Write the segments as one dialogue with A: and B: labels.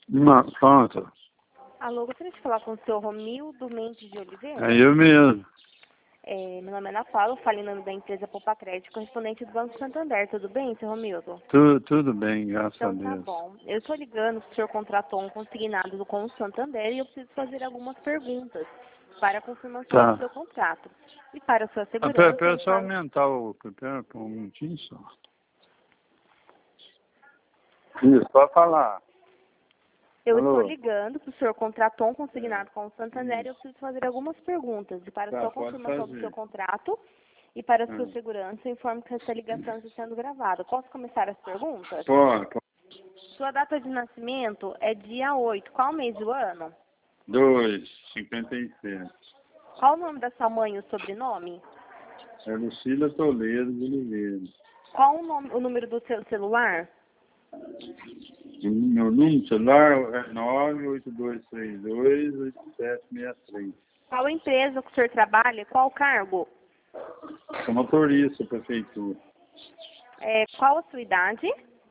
A: Não, pronto.
B: Alô, gostaria de falar com o senhor Romildo Mendes de Oliveira?
A: É eu mesmo.
B: Meu nome é Ana Paula, eu falo em nome da empresa Poupa Crédito, correspondente do Banco Santander. Tudo bem, senhor Romildo?
A: Tudo bem, graças a
B: Então tá
A: Deus.
B: bom. Eu estou ligando que o senhor contratou um consignado com o Santander e eu preciso fazer algumas perguntas para a confirmação do
A: Tá.
B: seu contrato. E para a sua
A: Pera
B: segurança,
A: só aumentar o... Pera um minutinho só. Isso, pode falar.
B: eu
A: Alô?
B: estou ligando que o senhor contratou um consignado com o Santander e eu preciso fazer algumas perguntas. E para a
A: Tá,
B: sua
A: pode
B: confirmação do
A: fazer.
B: seu contrato e para a sua
A: Ah.
B: segurança, eu informo que essa ligação está sendo gravada. Posso começar as perguntas?
A: Pode.
B: Sua data de nascimento é dia 8. Qual mês do ano?
A: 57.
B: Qual o nome da sua mãe e o sobrenome?
A: É Lucila Toledo de Oliveira.
B: Qual o número do seu celular?
A: Meu número de celular é 982328763.
B: Qual empresa que o senhor trabalha? Qual o cargo?
A: Sou motorista, prefeitura.
B: Qual a sua idade?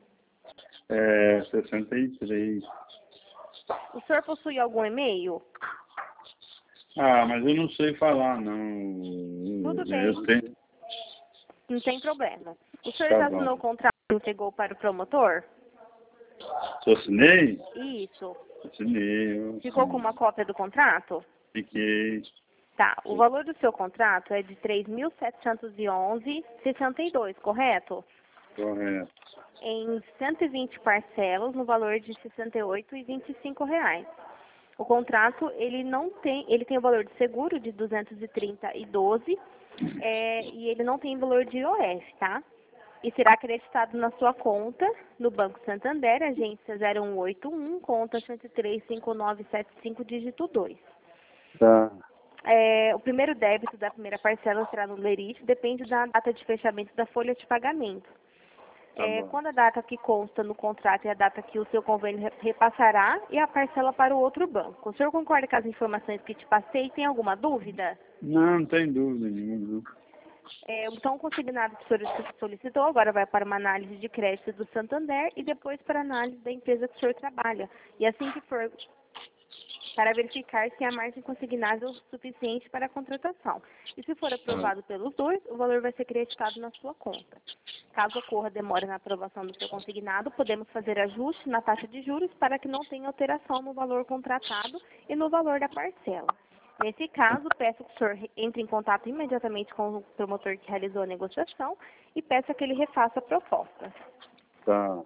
A: 63.
B: O senhor possui algum e-mail?
A: Ah, mas eu não sei falar, não.
B: Tudo bem,
A: Eu tenho...
B: não tem problema. O senhor
A: Tá
B: já
A: bom.
B: assinou o contrato e entregou para o promotor?
A: Eu assinei?
B: Isso.
A: Assinei.
B: Ficou com uma cópia do contrato?
A: Fiquei.
B: Tá. O valor do seu contrato é de R$ 3.711,62, correto?
A: Correto.
B: Em 120 parcelas, no valor de R$ 68,25. O contrato, ele tem o valor de seguro de 230,12 e ele não tem valor de IOF, tá? E será acreditado na sua conta no Banco Santander, agência 0181, conta 1035975, dígito 2.
A: Tá.
B: O primeiro débito da primeira parcela será no lerite, depende da data de fechamento da folha de pagamento.
A: Tá bom.
B: Quando a data que consta no contrato é a data que o seu convênio repassará e a parcela para o outro banco. O senhor concorda com as informações que te passei? Tem alguma dúvida?
A: Não tem dúvida nenhuma.
B: Então, o consignado que o senhor solicitou agora vai para uma análise de crédito do Santander e depois para a análise da empresa que o senhor trabalha. E assim que for, para verificar se há margem consignável suficiente para a contratação. E se for aprovado pelos dois, o valor vai ser creditado na sua conta. Caso ocorra demora na aprovação do seu consignado, podemos fazer ajuste na taxa de juros para que não tenha alteração no valor contratado e no valor da parcela. Nesse caso, peço que o senhor entre em contato imediatamente com o promotor que realizou a negociação e peça que ele refaça a proposta.
A: Tá.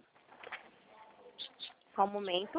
B: Só um momento.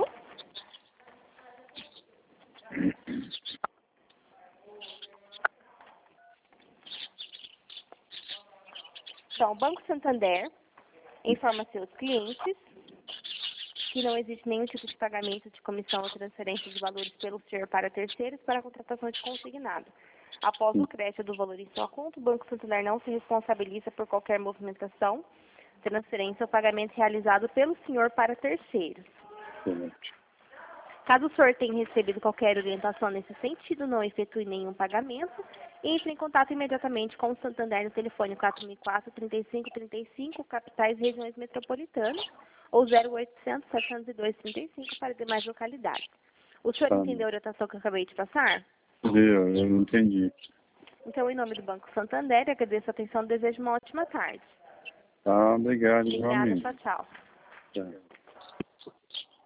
B: Então, o Banco Santander informa a seus clientes que não existe nenhum tipo de pagamento de comissão ou transferência de valores pelo senhor para terceiros para a contratação de consignado. Após o crédito do valor em sua conta, o Banco Santander não se responsabiliza por qualquer movimentação, transferência ou pagamento realizado pelo senhor para terceiros. Caso o senhor tenha recebido qualquer orientação nesse sentido, não efetue nenhum pagamento, entre em contato imediatamente com o Santander no telefone 4004-3535, capitais e regiões metropolitanas, ou 0800-702-35 para demais localidades. O senhor entendeu a orientação que eu acabei de passar?
A: Eu não entendi.
B: Então, em nome do Banco Santander, agradeço a atenção e desejo uma ótima tarde.
A: Tá, obrigado,
B: Obrigada,
A: igualmente.
B: tchau, tchau.
A: Tá.